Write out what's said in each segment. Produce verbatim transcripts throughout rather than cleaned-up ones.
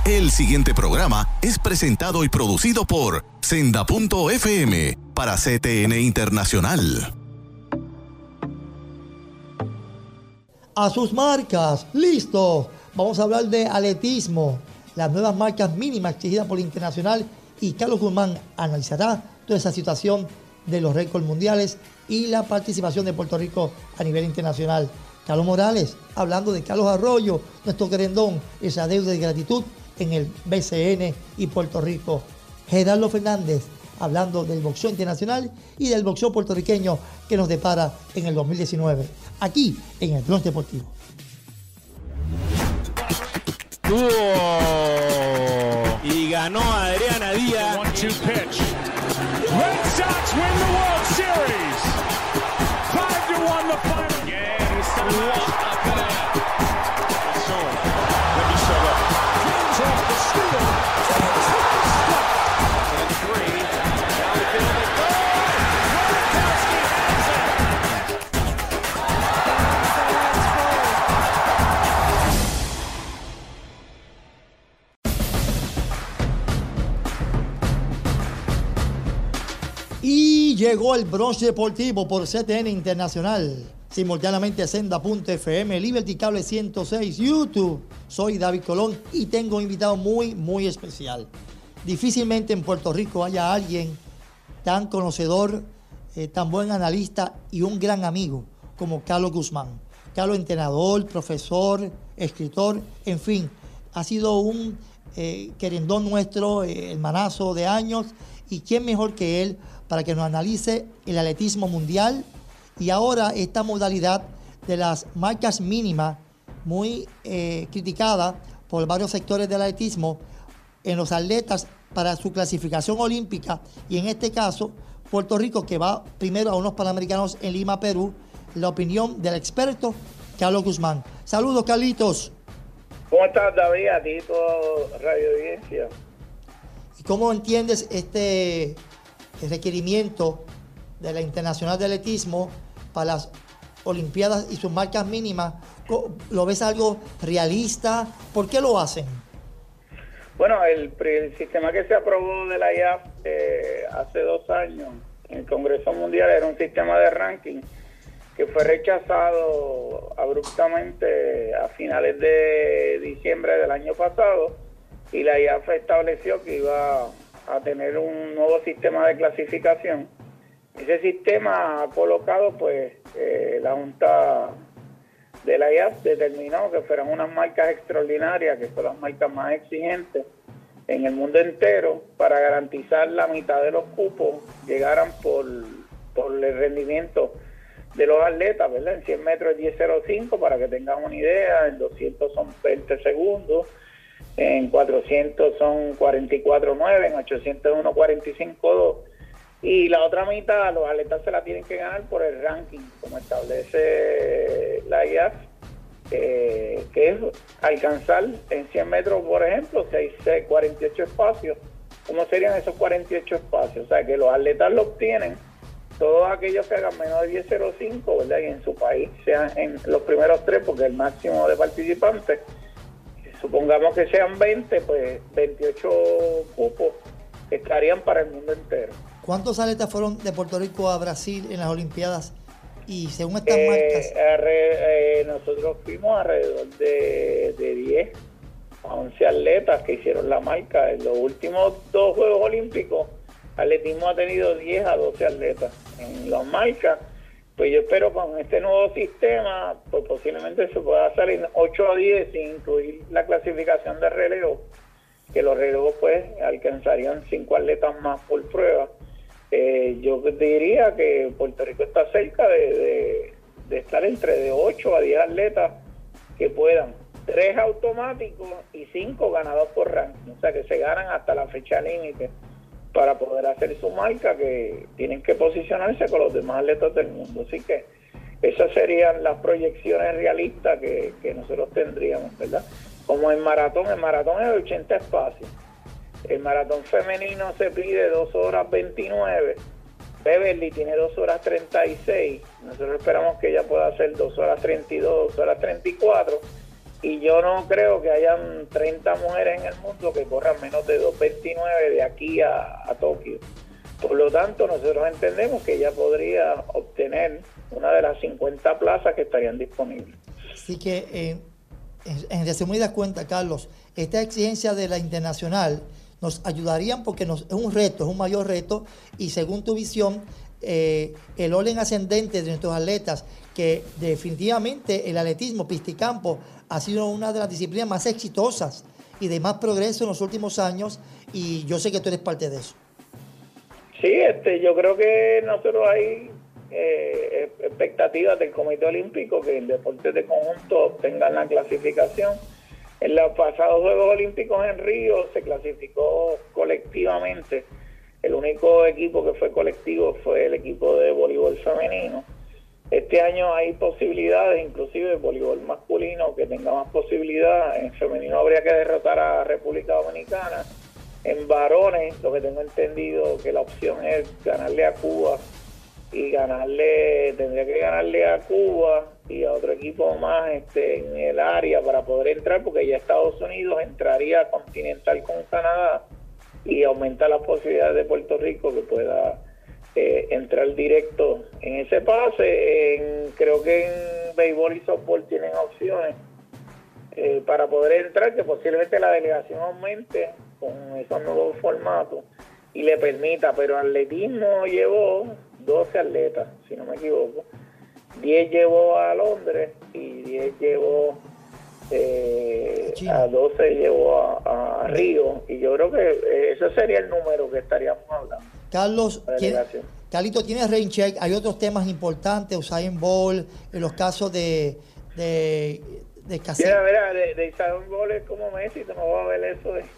El siguiente programa es presentado y producido por Senda punto F M para C T N Internacional. A sus marcas, listo. Vamos a hablar de atletismo, las nuevas marcas mínimas exigidas por el Internacional, y Carlos Guzmán analizará toda esa situación de los récords mundiales y la participación de Puerto Rico a nivel internacional. Carlos Morales, hablando de Carlos Arroyo, nuestro querendón, esa deuda de gratitud en el B C N y Puerto Rico. Gerardo Fernández, hablando del boxeo internacional y del boxeo puertorriqueño que nos depara en el dos mil diecinueve, aquí en el Blog Deportivo. ¡Oh! Y ganó Adriana Díaz. one two pitch. Red Sox win the World Series. five to one the final. Yeah, he's still alive. James off the steal. James hit the stop. And three. Down the field they go. Gronkowski has it. Y llegó el Brunch Deportivo por C T N Internacional. Simultáneamente Senda punto F M, Liberty Cable ciento seis, YouTube. Soy David Colón y tengo un invitado muy, muy especial. Difícilmente en Puerto Rico haya alguien tan conocedor, eh, tan buen analista y un gran amigo como Carlos Guzmán. Carlos, entrenador, profesor, escritor, en fin, ha sido un eh, querendón nuestro, eh, hermanazo de años, y quién mejor que él para que nos analice el atletismo mundial y ahora esta modalidad de las marcas mínimas, muy eh, criticada por varios sectores del atletismo en los atletas para su clasificación olímpica, y en este caso Puerto Rico, que va primero a unos Panamericanos en Lima, Perú. La opinión del experto Carlos Guzmán. Saludos, Carlitos. ¿Cómo estás, David? A ti, todo Radio Audiencia. ¿Y cómo entiendes este requerimiento de la Internacional de Atletismo para las Olimpiadas y sus marcas mínimas? ¿Lo ves algo realista? ¿Por qué lo hacen? Bueno, el, el sistema que se aprobó de la I A F eh, hace dos años en el Congreso Mundial era un sistema de ranking que fue rechazado abruptamente a finales de diciembre del año pasado, y la I A F estableció que iba a tener un nuevo sistema de clasificación. Ese sistema ha colocado, pues, eh, la Junta de la I A F determinó que fueran unas marcas extraordinarias, que son las marcas más exigentes en el mundo entero, para garantizar la mitad de los cupos llegaran por, por el rendimiento de los atletas, ¿verdad? En cien metros es diez cero cinco, para que tengan una idea, en doscientos son veinte segundos, en cuatrocientos son cuarenta y cuatro nueve, en ochocientos uno cuarenta y cinco dos. Y la otra mitad, los atletas se la tienen que ganar por el ranking, como establece la I A F, eh, que es alcanzar en cien metros, por ejemplo, seis, seis, cuarenta y ocho espacios. ¿Cómo serían esos cuarenta y ocho espacios? O sea, que los atletas lo obtienen, todos aquellos que hagan menos de diez cero cinco, ¿verdad? Y en su país sean en los primeros tres, porque el máximo de participantes, supongamos que sean veinte, pues veintiocho cupos estarían para el mundo entero. ¿Cuántos atletas fueron de Puerto Rico a Brasil en las Olimpiadas? Y según estas eh, marcas... Arre, eh, nosotros fuimos alrededor de, de diez a once atletas que hicieron la marca. En los últimos dos Juegos Olímpicos, atletismo ha tenido diez a doce atletas en las marcas. Pues yo espero con este nuevo sistema, pues posiblemente se pueda salir ocho a diez sin incluir la clasificación de relevo, que los relevos pues alcanzarían cinco atletas más por prueba. Eh, yo diría que Puerto Rico está cerca de, de, de estar entre de ocho a diez atletas que puedan, tres automáticos y cinco ganados por ranking, o sea que se ganan hasta la fecha límite para poder hacer su marca, que tienen que posicionarse con los demás atletas del mundo. Así que esas serían las proyecciones realistas que, que nosotros tendríamos, ¿verdad? Como en maratón, el maratón es de ochenta espacios. El maratón femenino se pide dos horas veintinueve. Beverly tiene dos horas treinta y seis. Nosotros esperamos que ella pueda hacer dos horas treinta y dos, dos horas treinta y cuatro. y yo no creo que hayan treinta mujeres en el mundo que corran menos de dos veintinueve de aquí a, a Tokio. Por lo tanto, nosotros entendemos que ella podría obtener una de las cincuenta plazas que estarían disponibles. Así que, eh, en, en resumidas cuentas, Carlos, esta exigencia de la internacional nos ayudarían porque nos, es un reto, es un mayor reto, y según tu visión, eh, el orden ascendente de nuestros atletas, que definitivamente el atletismo pisticampo ha sido una de las disciplinas más exitosas y de más progreso en los últimos años, y yo sé que tú eres parte de eso. Sí, este, yo creo que nosotros hay eh, expectativas del Comité Olímpico que el deporte de conjunto obtenga la clasificación. En los pasados Juegos Olímpicos en Río se clasificó colectivamente. El único equipo que fue colectivo fue el equipo de voleibol femenino. Este año hay posibilidades, inclusive el voleibol masculino, que tenga más posibilidades. En femenino habría que derrotar a República Dominicana. En varones, lo que tengo entendido, que la opción es ganarle a Cuba y ganarle, tendría que ganarle a Cuba y a otro equipo más este, en el área para poder entrar, porque ya Estados Unidos entraría a continental con Canadá y aumenta las posibilidades de Puerto Rico que pueda eh, entrar directo en ese pase. En, creo que en béisbol y softball tienen opciones eh, para poder entrar, que posiblemente la delegación aumente con esos nuevos formatos y le permita, pero atletismo llevó doce atletas, si no me equivoco, diez llevó a Londres y diez llevó eh, a doce llevó a, a Río, y yo creo que eh, ese sería el número que estaríamos hablando. Carlos, ¿tiene, Carlito, tienes rain check? Hay otros temas importantes, Usain Bolt, en los casos de de, de Casillas. Mira, mira, de, de Usain Bolt es como Messi, tú no vas a ver eso de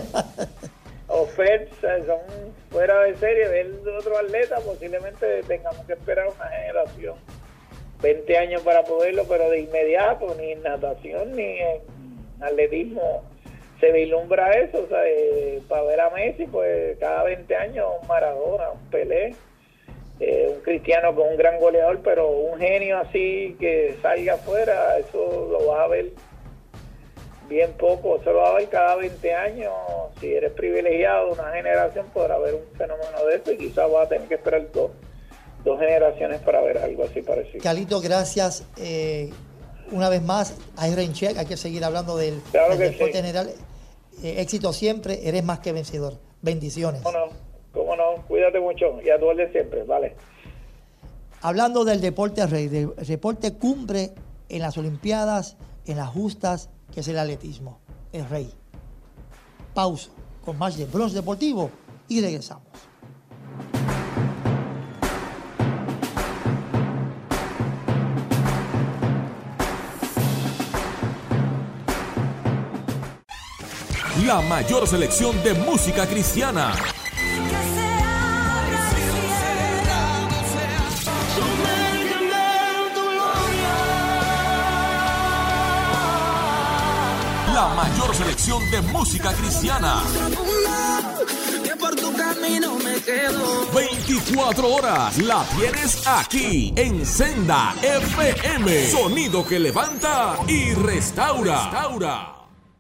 ofertas, son fuera de serie. Ver otro atleta, posiblemente tengamos que esperar una generación, veinte años para poderlo, pero de inmediato, ni en natación ni en atletismo se vislumbra eso. O sea, eh, para ver a Messi, pues cada veinte años un Maradona, un Pelé, eh, un Cristiano con un gran goleador, pero un genio así que salga afuera, eso lo vas a ver bien poco. Eso lo va a ver cada veinte años. Si eres privilegiado, una generación podrá ver un fenómeno de eso, y quizás va a tener que esperar dos, dos generaciones para ver algo así parecido. Carlito, gracias. Eh, una vez más, hay rain check, hay que seguir hablando del, claro del que deporte sí. general. Eh, éxito siempre, eres más que vencedor. Bendiciones. ¿Cómo no? ¿Cómo no? Cuídate mucho y a tu orden siempre, vale. Hablando del deporte rey, del deporte cumbre en las Olimpiadas, en las justas, que es el atletismo, el rey. Pausa con más de Bronce Deportivo y regresamos. La mayor selección de música cristiana. La mayor selección de música cristiana. veinticuatro horas la tienes aquí en Senda F M. Sonido que levanta y restaura. restaura.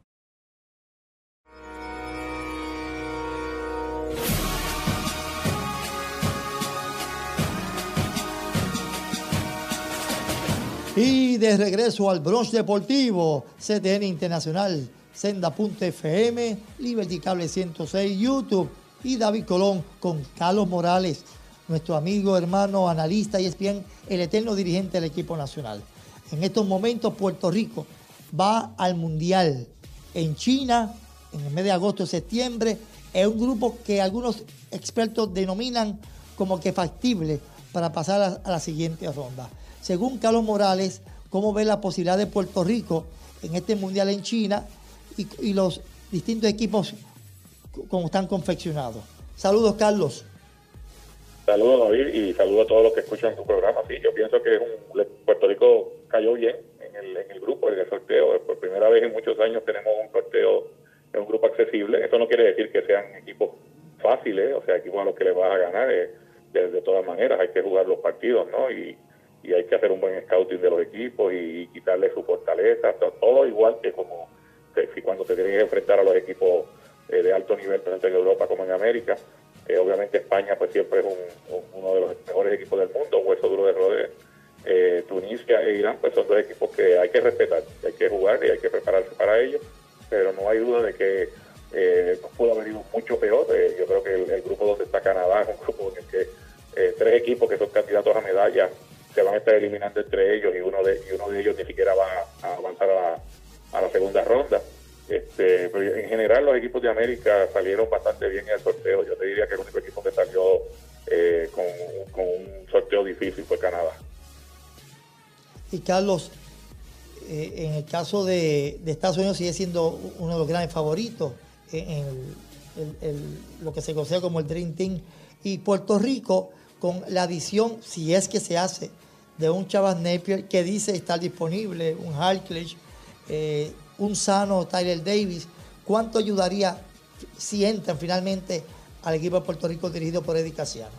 Y de regreso al Bronce Deportivo, C T N Internacional, Senda punto F M, Liberty Cable ciento seis, YouTube, y David Colón con Carlos Morales, nuestro amigo, hermano, analista y es bien el eterno dirigente del equipo nacional. En estos momentos Puerto Rico va al Mundial en China en el mes de agosto y septiembre. Es un grupo que algunos expertos denominan como que factible para pasar a, a la siguiente ronda. Según Carlos Morales, ¿cómo ve la posibilidad de Puerto Rico en este Mundial en China y, y los distintos equipos como están confeccionados? Saludos, Carlos. Saludos, David, y saludos a todos los que escuchan tu programa. Sí, yo pienso que es un, Puerto Rico cayó bien en el, en el grupo, en el sorteo. Por primera vez en muchos años tenemos un sorteo en un grupo accesible. Eso no quiere decir que sean equipos fáciles, o sea, equipos a los que les vas a ganar. Eh, de, de todas maneras, hay que jugar los partidos, ¿no? Y y hay que hacer un buen scouting de los equipos y, y quitarle su fortaleza, todo igual que como que cuando te tienes que enfrentar a los equipos eh, de alto nivel, tanto en Europa como en América. Eh, obviamente España pues siempre es un, un, uno de los mejores equipos del mundo, hueso duro de roer. Eh, Tunisia e Irán pues son dos equipos que hay que respetar, hay que jugar y hay que prepararse para ellos, pero no hay duda de que eh, pudo haber ido mucho peor. Eh, yo creo que el, el grupo donde está Canadá es un grupo en el que eh, tres equipos que son candidatos a medallas se van a estar eliminando entre ellos y uno de y uno de ellos ni siquiera va a avanzar a la, a la segunda ronda. Este, pero en general los equipos de América salieron bastante bien en el sorteo. Yo te diría que el único equipo que salió eh, con, con un sorteo difícil fue Canadá. Y Carlos, eh, en el caso de, de Estados Unidos sigue siendo uno de los grandes favoritos en, en el, el, el, lo que se conoce como el Dream Team. Y Puerto Rico, con la adición, si es que se hace, de un Chavas Napier que dice estar disponible, un Harkless, eh, un sano Tyler Davis, ¿cuánto ayudaría si entran finalmente al equipo de Puerto Rico dirigido por Eddie Casiano?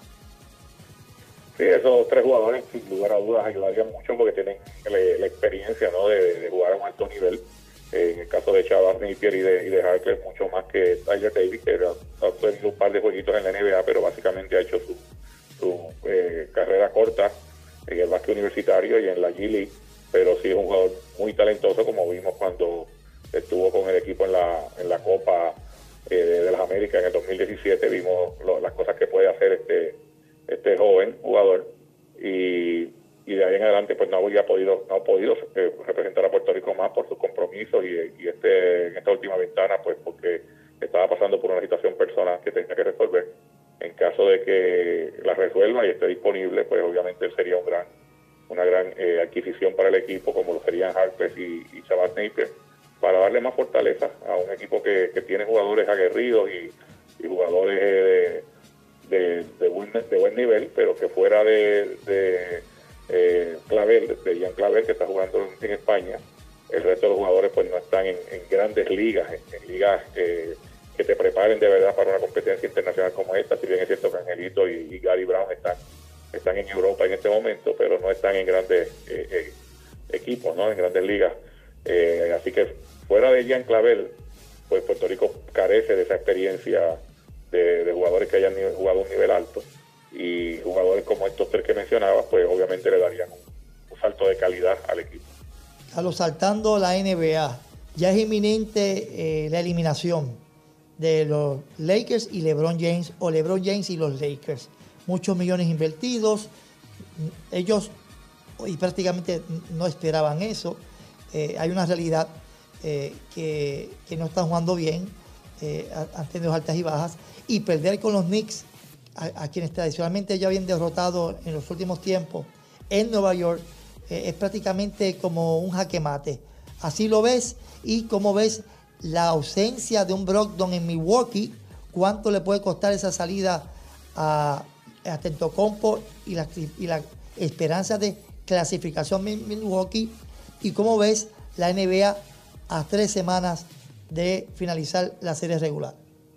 Sí, esos tres jugadores sin lugar a dudas ayudarían mucho porque tienen la, la experiencia, ¿no? de, de jugar a un alto nivel. Eh, en el caso de Chavas Napier y de, y de Harkless, mucho más que Tyler Davis, que era, ha tenido un par de jueguitos en la N B A, pero básicamente ha hecho su, su eh, carrera corta en el básquet universitario y en la G League, pero sí es un jugador muy talentoso, como vimos cuando estuvo con el equipo en la en la Copa eh, de, de las Américas en el dos mil diecisiete. Vimos lo, las cosas que puede hacer este este joven jugador y, y de ahí en adelante pues no había podido no ha podido eh, representar a Puerto Rico más por sus compromisos y, y este en esta última ventana pues porque estaba pasando por una situación personal que tenía que resolver. En caso de que la resuelva y esté disponible, pues obviamente él sería un gran una gran eh, adquisición para el equipo, como lo serían Harkless y, y Chavas Napier, para darle más fortaleza a un equipo que, que tiene jugadores aguerridos y, y jugadores eh, de, de, buen, de buen nivel, pero que fuera de, de eh, Clavel, de Ian Clavel, que está jugando en, en España, el resto de los jugadores pues no están en, en grandes ligas, en, en ligas eh, que te preparen de verdad para una competencia internacional como esta. Si bien es cierto que Angelito y, y Gary Brown están están en Europa en este momento, pero no están en grandes eh, eh, equipos, ¿no? En grandes ligas. Eh, así que fuera de Jean Clavel, pues Puerto Rico carece de esa experiencia de, de jugadores que hayan jugado a un nivel alto, y jugadores como estos tres que mencionabas, pues obviamente le darían un, un salto de calidad al equipo. Carlos, saltando la N B A, ya es inminente eh, la eliminación de los Lakers y LeBron James, o LeBron James y los Lakers. Muchos millones invertidos, ellos y prácticamente no esperaban eso. Eh, hay una realidad eh, que, que no están jugando bien, eh, han tenido altas y bajas, y perder con los Knicks, a, a quienes tradicionalmente ya habían derrotado en los últimos tiempos en Nueva York, eh, es prácticamente como un jaque mate. Así lo ves, y cómo ves la ausencia de un Brogdon en Milwaukee, cuánto le puede costar esa salida a Antetokounmpo y la, y la esperanza de clasificación en Milwaukee, y cómo ves la N B A a tres semanas de finalizar la serie regular.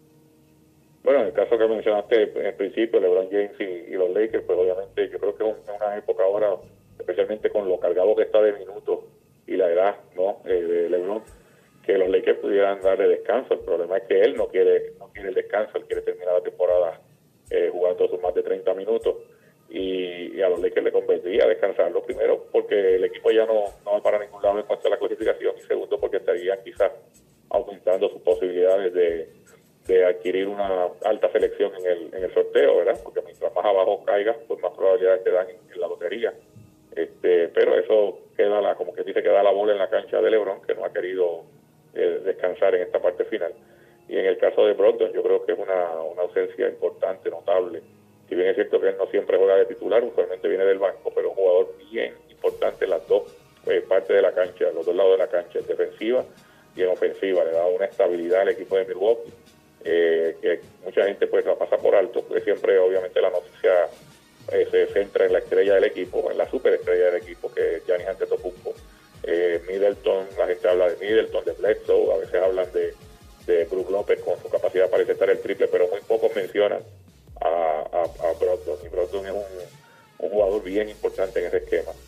Bueno, en el caso que mencionaste en principio, LeBron James y, y los Lakers, pues obviamente yo creo que es una época ahora, especialmente con lo cargado que está de minutos y la edad, ¿no? eh, de LeBron, que los Lakers pudieran darle descanso. El problema es que él no quiere no quiere el descanso, él quiere terminar la temporada Eh, jugando sus más de treinta minutos, y, y a los Lakers le convendría descansarlo, primero porque el equipo ya no, no va para ningún lado en cuanto a la clasificación, y segundo porque estarían quizás aumentando sus posibilidades de, de adquirir una alta selección en el, en el sorteo, ¿verdad? Porque mientras más abajo caigas, pues más probabilidades te dan en, en la lotería. Este, pero eso queda, la, como que dice, queda la bola en la cancha de LeBron, que no ha querido eh, descansar en esta parte final. Y en el caso de Brogdon, yo creo que es una, una ausencia importante, notable. Si bien es cierto que él no siempre juega de titular, usualmente viene del banco, pero un jugador bien importante en las dos eh, partes de la cancha, los dos lados de la cancha, en defensiva y en ofensiva. Le da una estabilidad al equipo de Milwaukee, eh, que mucha gente pues la pasa por alto, porque siempre obviamente la noticia eh, se centra en la estrella del equipo, en la superestrella del equipo, que es Giannis Antetokounmpo. Eh, Middleton, la gente habla de Middleton, de Bledsoe, a veces hablan de de Brook López con su capacidad para intentar el triple, pero muy pocos mencionan a, a, a Brogdon, y Brogdon es un, un jugador bien importante en ese esquema.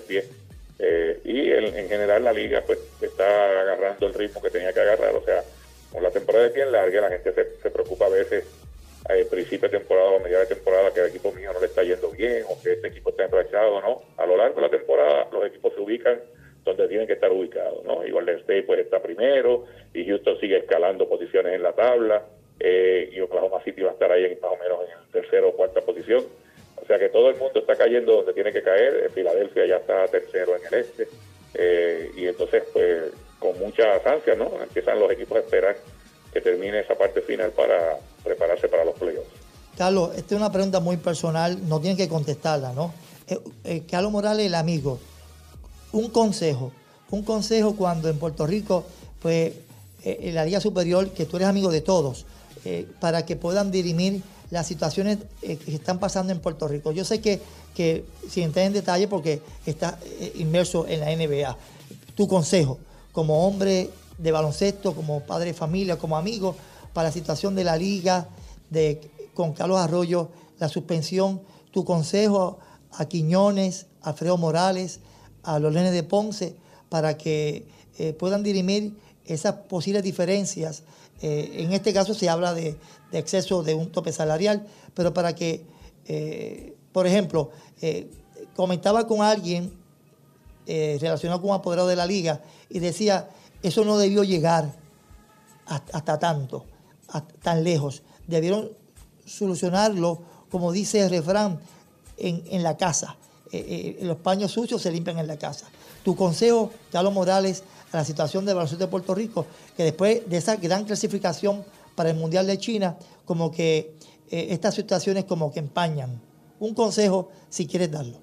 pie. Eh, y en, en general la liga pues está agarrando el ritmo que tenía que agarrar. O sea, con la temporada es bien larga, la gente se, se preocupa a veces al principio de temporada o media de temporada que el equipo mío no le está yendo bien o que este equipo está enrachado, ¿no? A lo largo de la temporada los equipos se ubican donde tienen que estar ubicados, ¿no? Y Golden State pues está primero y Houston sigue escalando posiciones en la tabla, eh, y Oklahoma City va a estar ahí en, más o menos en el tercero o cuarta posición. O sea que todo el mundo está cayendo donde tiene que caer. Filadelfia ya está tercero en el este, eh, y entonces pues con muchas ansias, ¿no? Empiezan los equipos a esperar que termine esa parte final para prepararse para los playoffs. Carlos, esta es una pregunta muy personal, no tienen que contestarla, ¿no? Eh, eh, Carlos Morales, el amigo, un consejo, un consejo cuando en Puerto Rico, pues eh, en la Liga Superior, que tú eres amigo de todos, eh, para que puedan dirimir las situaciones eh, que están pasando en Puerto Rico. Yo sé que, que sin entrar en detalle porque estás eh, inmerso en la N B A, tu consejo como hombre de baloncesto, como padre de familia, como amigo, para la situación de la liga, de con Carlos Arroyo, la suspensión, tu consejo a Quiñones, a Alfredo Morales, a los Leones de Ponce, para que eh, puedan dirimir esas posibles diferencias. Eh, en este caso se habla de, de exceso de un tope salarial, pero para que, eh, por ejemplo, eh, comentaba con alguien eh, relacionado con un apoderado de la liga y decía, eso no debió llegar hasta, hasta tanto, hasta tan lejos. Debieron solucionarlo, como dice el refrán, en, en la casa. Eh, eh, los paños sucios se limpian en la casa. Tu consejo, Carlos Morales, a la situación del baloncesto de Puerto Rico, que después de esa gran clasificación para el Mundial de China, como que eh, estas situaciones como que empañan. Un consejo, si quieres darlo.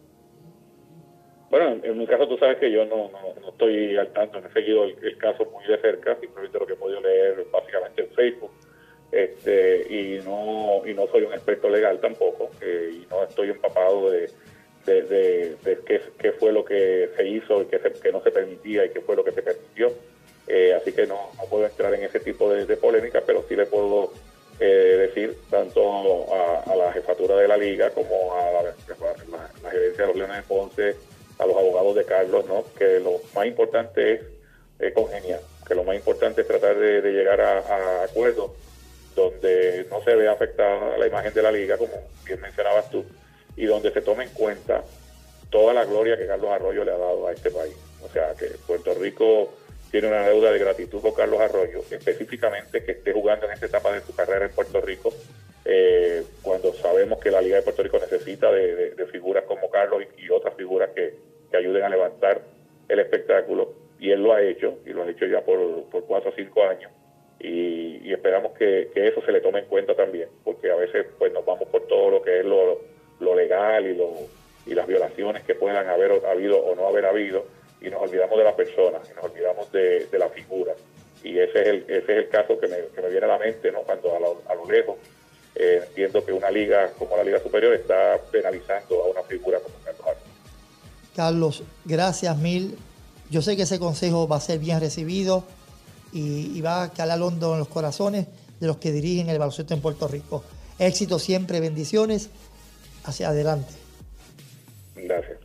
Bueno, en mi caso tú sabes que yo no, no, no estoy al tanto, no he seguido el, el caso muy de cerca, simplemente lo que he podido leer básicamente en Facebook, este y no y no soy un experto legal tampoco, eh, y no estoy empapado de, de, de, de qué, qué fue lo que se hizo y qué, se, qué no se permitía y qué fue lo que se permitió, eh, así que no, no puedo entrar en ese tipo de, de polémica, pero sí le puedo eh, decir tanto a, a la jefatura de la liga como a la, la, la gerencia de los Leones de Ponce, a los abogados de Carlos, ¿no? Que lo más importante es eh, congeniar, que lo más importante es tratar de, de llegar a, a acuerdos donde no se vea afectada la imagen de la liga, como bien mencionabas tú, y donde se tome en cuenta toda la gloria que Carlos Arroyo le ha dado a este país. O sea, que Puerto Rico tiene una deuda de gratitud con Carlos Arroyo, específicamente que esté jugando en esta etapa de su carrera en Puerto Rico, eh, cuando sabemos que la Liga de Puerto Rico necesita de, de, de figuras como Carlos y, y otras figuras que, que ayuden a levantar el espectáculo, y él lo ha hecho, y lo ha hecho ya por, por cuatro o cinco años, y, y esperamos que, que eso se le tome en cuenta también, porque a veces pues nos vamos por todo lo que es lo, lo legal y, lo, y las violaciones que puedan haber habido o no haber habido, y nos olvidamos de la persona, y nos olvidamos de, de la figura, y ese es el, ese es el caso que me, que me viene a la mente, ¿no? Cuando a lo, a lo lejos eh, entiendo que una liga como la Liga Superior está penalizando a una figura como Carlos Arroyo. Carlos, gracias mil. Yo sé que ese consejo va a ser bien recibido y, y va a calar hondo en los corazones de los que dirigen el baloncesto en Puerto Rico. Éxito siempre, bendiciones, hacia adelante. Gracias.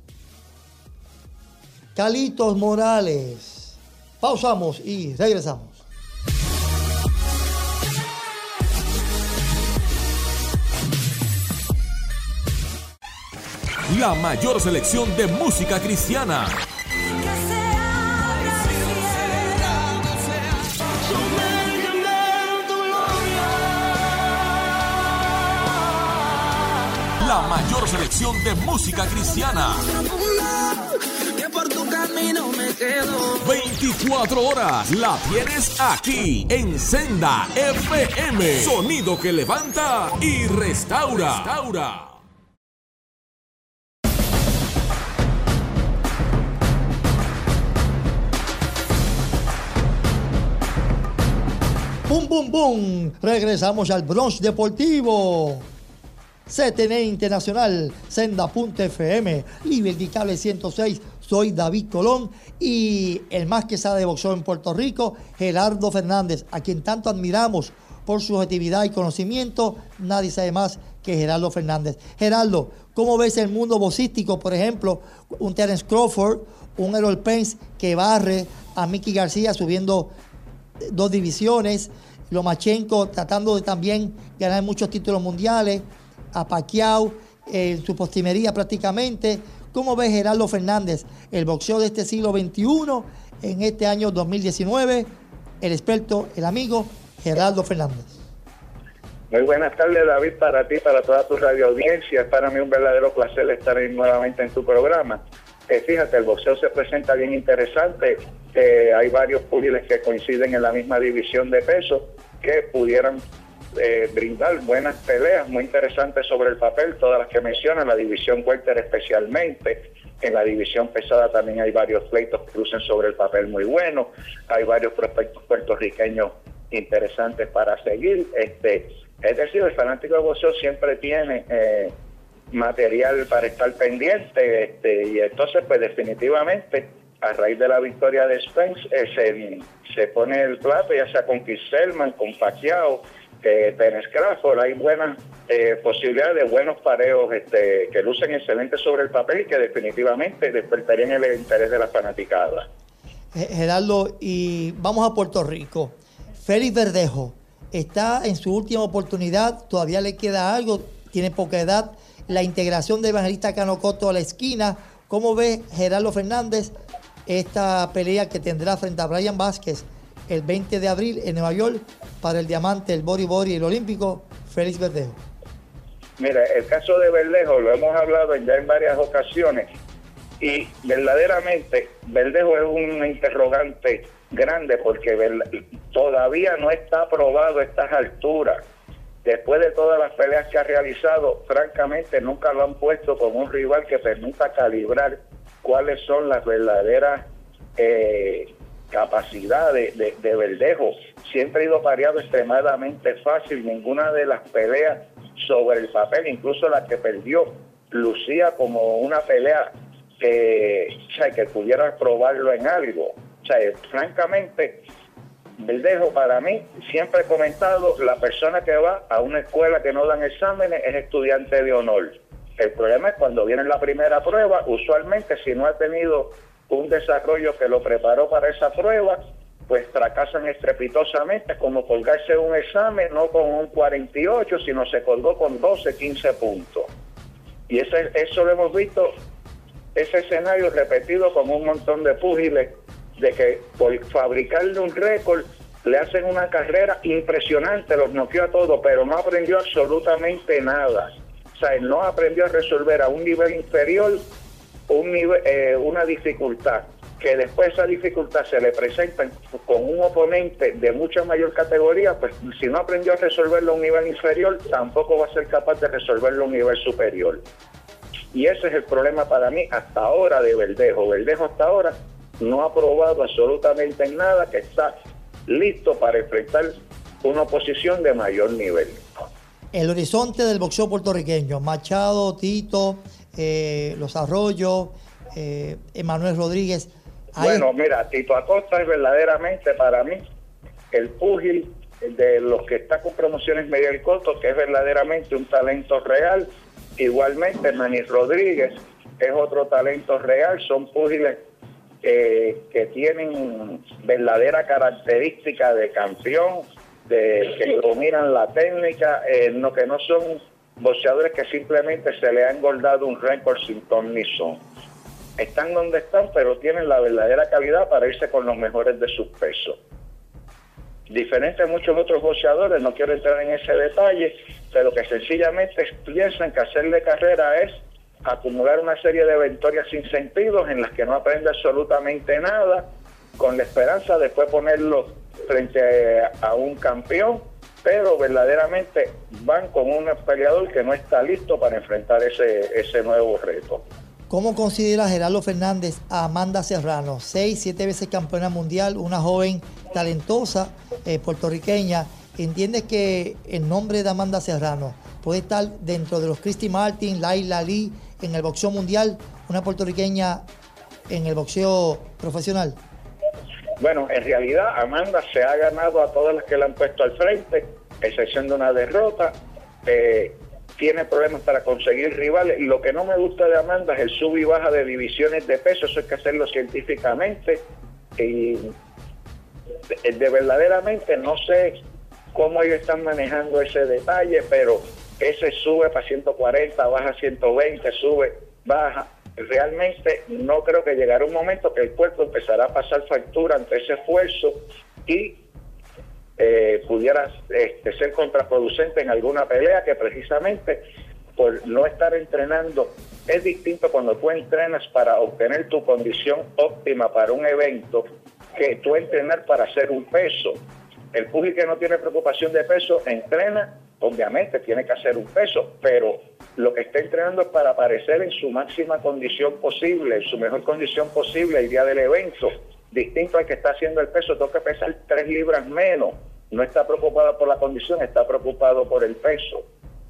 Carlitos Morales. Pausamos y regresamos. La mayor selección de música cristiana. La mayor selección de música cristiana. veinticuatro horas la tienes aquí en Senda F M. Sonido que levanta y restaura. restaura. ¡Bum, bum, bum! Regresamos al Brunch Deportivo. C T N Internacional, Senda punto F M, Liberty Cable ciento seis. Soy David Colón y el más que sabe de boxeo en Puerto Rico, Gerardo Fernández, a quien tanto admiramos por su objetividad y conocimiento. Nadie sabe más que que Gerardo Fernández. Gerardo, ¿cómo ves el mundo boxístico? Por ejemplo, un Terence Crawford, un Errol Spence que barre a Mickey García subiendo dos divisiones, Lomachenko tratando de también ganar muchos títulos mundiales, a Pacquiao en su postrimería prácticamente. ¿Cómo ves Gerardo Fernández, el boxeo de este siglo veintiuno, en este año dos mil diecinueve? El experto, el amigo Gerardo Fernández. Muy buenas tardes, David, para ti, para toda tu radio audiencia. Es para mí un verdadero placer estar ahí nuevamente en tu programa. Eh, fíjate, el boxeo se presenta bien interesante. Eh, hay varios púgiles que coinciden en la misma división de peso que pudieran eh, brindar buenas peleas muy interesantes sobre el papel, todas las que mencionan, la división welter especialmente. En la división pesada también hay varios pleitos que lucen sobre el papel muy buenos. Hay varios prospectos puertorriqueños interesantes para seguir. Este, es decir, el fanático de boxeo siempre tiene eh, material para estar pendiente, este, y entonces pues definitivamente a raíz de la victoria de Spence eh, se, se pone el plato, ya sea con Keith Thurman, con Pacquiao, eh, Terence Crawford. Hay buenas eh, posibilidades de buenos pareos este, que lucen excelentes sobre el papel y que definitivamente despertarían el interés de la fanaticada. Gerardo, y vamos a Puerto Rico. Félix Verdejo está en su última oportunidad, todavía le queda algo, tiene poca edad. La integración de Evangelista Cano Cotto a la esquina. ¿Cómo ve Gerardo Fernández esta pelea que tendrá frente a Brian Vázquez el veinte de abril en Nueva York para el diamante, el Bori Bori, el olímpico, Félix Verdejo? Mira, el caso de Verdejo lo hemos hablado ya en varias ocasiones y verdaderamente Verdejo es un interrogante grande porque todavía no está aprobado a estas alturas. Después de todas las peleas que ha realizado, francamente nunca lo han puesto como un rival que permita calibrar cuáles son las verdaderas eh, capacidades de, de Verdejo. Siempre ha ido pareado extremadamente fácil. Ninguna de las peleas sobre el papel, incluso la que perdió, lucía como una pelea que, o sea, que pudiera probarlo en algo. O sea, francamente, Verdejo, para mí, siempre he comentado, la persona que va a una escuela que no dan exámenes es estudiante de honor. El problema es cuando viene la primera prueba, usualmente si no ha tenido un desarrollo que lo preparó para esa prueba, pues fracasan estrepitosamente, como colgarse un examen, no con un cuarenta y ocho, sino se colgó con doce, quince puntos. Y ese, eso lo hemos visto, ese escenario repetido con un montón de púgiles, de que por fabricarle un récord le hacen una carrera impresionante, los noqueó a todos, pero no aprendió absolutamente nada. O sea, él no aprendió a resolver a un nivel inferior un nivel, eh, una dificultad, que después esa dificultad se le presenta con un oponente de mucha mayor categoría, pues si no aprendió a resolverlo a un nivel inferior, tampoco va a ser capaz de resolverlo a un nivel superior. Y ese es el problema para mí hasta ahora de Verdejo. Verdejo hasta ahora no ha probado absolutamente en nada que está listo para enfrentar una oposición de mayor nivel. El horizonte del boxeo puertorriqueño, Machado, Tito, eh, Los Arroyos, eh, Emanuel Rodríguez. Bueno, mira, Tito Acosta es verdaderamente para mí el púgil de los que está con promociones medio y corto, que es verdaderamente un talento real. Igualmente, Manny Rodríguez es otro talento real, son púgiles Eh, que tienen verdadera característica de campeón, de que dominan la técnica, eh, no, que no son boxeadores que simplemente se le ha engordado un récord sin ton ni son. Están donde están, pero tienen la verdadera calidad para irse con los mejores de sus pesos. Diferente a muchos otros boxeadores, no quiero entrar en ese detalle, pero que sencillamente piensan que hacerle carrera es acumular una serie de victorias sin sentido en las que no aprende absolutamente nada, con la esperanza de después ponerlo frente a un campeón, pero verdaderamente van con un peleador que no está listo para enfrentar ese, ese nuevo reto. ¿Cómo considera Gerardo Fernández a Amanda Serrano? Seis, siete veces campeona mundial, una joven talentosa eh, puertorriqueña. ¿Entiendes que el nombre de Amanda Serrano puede estar dentro de los Christy Martin, Laila Lee en el boxeo mundial, una puertorriqueña en el boxeo profesional? Bueno, en realidad Amanda se ha ganado a todas las que le han puesto al frente, excepción de una derrota. Eh, tiene problemas para conseguir rivales. Lo que no me gusta de Amanda es el sub y baja de divisiones de peso, eso hay que hacerlo científicamente. Y de, de verdaderamente no sé cómo ellos están manejando ese detalle, pero ese sube para ciento cuarenta, baja ciento veinte, sube, baja. Realmente no creo que llegará un momento que el cuerpo empezará a pasar factura ante ese esfuerzo y eh, pudiera este, ser contraproducente en alguna pelea, que precisamente por no estar entrenando es distinto cuando tú entrenas para obtener tu condición óptima para un evento que tú entrenar para hacer un peso. El púgil que no tiene preocupación de peso entrena, obviamente tiene que hacer un peso, pero lo que está entrenando es para aparecer en su máxima condición posible, en su mejor condición posible el día del evento. Distinto al que está haciendo el peso, tengo que pesar tres libras menos. No está preocupado por la condición, está preocupado por el peso.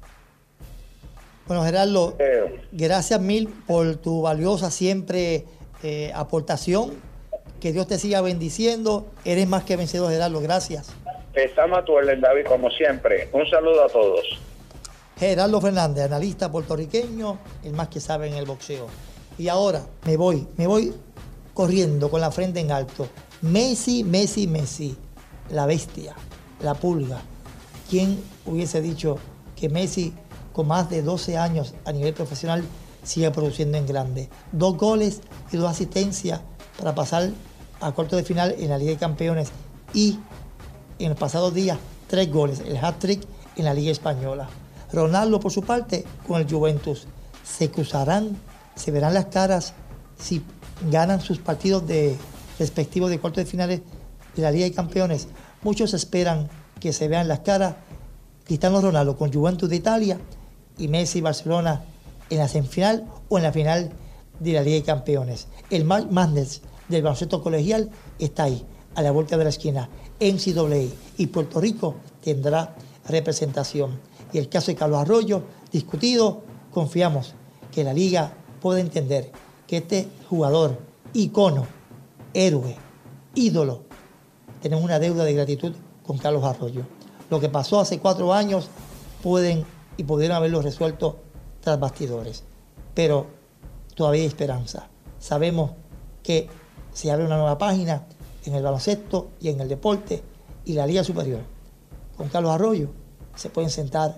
Bueno, Gerardo, Eh, gracias mil por tu valiosa siempre eh, aportación. Que Dios te siga bendiciendo. Eres más que vencedor, Gerardo. Gracias. Estamos a tu orden, David, como siempre. Un saludo a todos. Gerardo Fernández, analista puertorriqueño, el más que sabe en el boxeo. Y ahora me voy, me voy corriendo con la frente en alto. Messi, Messi, Messi, la bestia, la pulga. ¿Quién hubiese dicho que Messi, con más de doce años a nivel profesional, sigue produciendo en grande? Dos goles y dos asistencias para pasar a cuartos de final en la Liga de Campeones y en los pasados días tres goles, el hat-trick en la Liga Española. Ronaldo, por su parte, con el Juventus. Se cruzarán, se verán las caras si ganan sus partidos de respectivos de cuartos de finales de la Liga de Campeones. Muchos esperan que se vean las caras Cristiano Ronaldo con Juventus de Italia y Messi y Barcelona en la semifinal o en la final de la Liga de Campeones. El March Madness del baloncesto colegial está ahí, a la vuelta de la esquina. N C A A y Puerto Rico tendrá representación. Y el caso de Carlos Arroyo, discutido, confiamos que la liga pueda entender que este jugador, icono, héroe, ídolo, tenemos una deuda de gratitud con Carlos Arroyo. Lo que pasó hace cuatro años pueden y pudieron haberlo resuelto tras bastidores. Pero todavía hay esperanza. Sabemos que se abre una nueva página en el baloncesto y en el deporte, y la Liga Superior con Carlos Arroyo se pueden sentar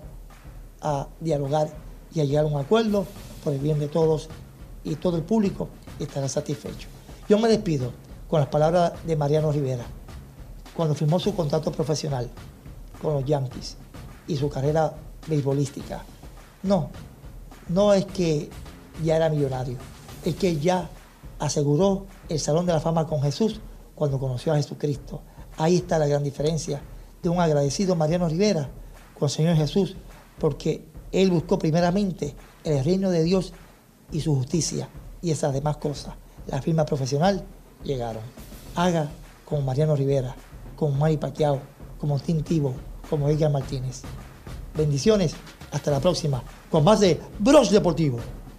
a dialogar y a llegar a un acuerdo por el bien de todos, y todo el público estará satisfecho. Yo me despido con las palabras de Mariano Rivera cuando firmó su contrato profesional con los Yankees y su carrera beisbolística. No, no es que ya era millonario, es que ya aseguró el Salón de la Fama con Jesús cuando conoció a Jesucristo. Ahí está la gran diferencia de un agradecido Mariano Rivera con el Señor Jesús, porque él buscó primeramente el reino de Dios y su justicia, y esas demás cosas, la firma profesional, llegaron. Haga como Mariano Rivera, como Manny Pacquiao, como Tim Tebow, como Edgar Martínez. Bendiciones, hasta la próxima, con más de Bros Deportivo.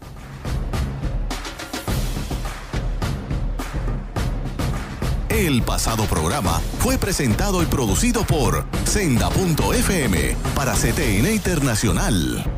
El pasado programa fue presentado y producido por Senda punto F M para C T N Internacional.